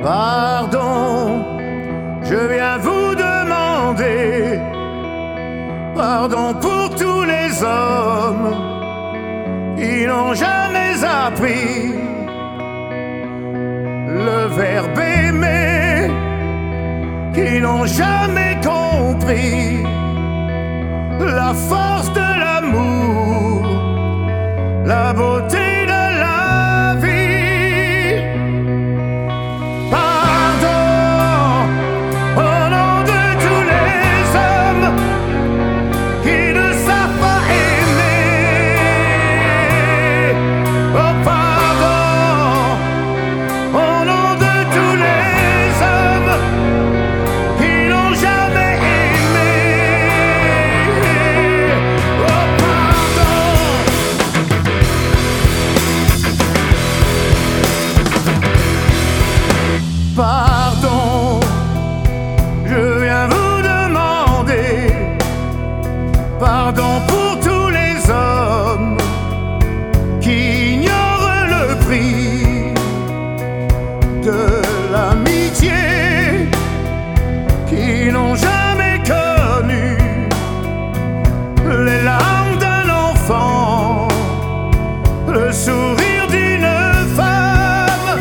Pardon, je viens vous demander pardon pour tous les hommes qui n'ont jamais appris le verbe aimer, qui n'ont jamais compris la force de l'amour, la beauté de la vie. Pardon au nom de tous les hommes qui ne savent pas aimer. Oh pardon au nom de tous les hommes qui n'ont jamais aimé. Oh pardon. Pardon, je viens vous demander pardon pour tous les hommes qui ignorent le prix de l'amitié, qui n'ont jamais connu les larmes d'un enfant, le sourire d'une femme.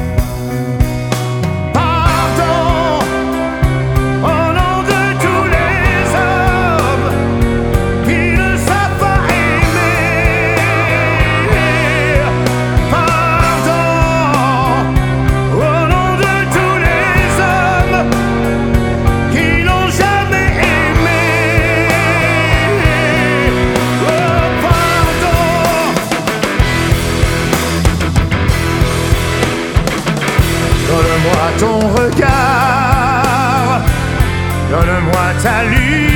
Pardon au nom de tous les hommes qui ne savent pas aimer. Pardon au nom de tous les hommes qui n'ont jamais aimé. Oh pardon. Donne-moi ton regard, donne-moi ta lumière.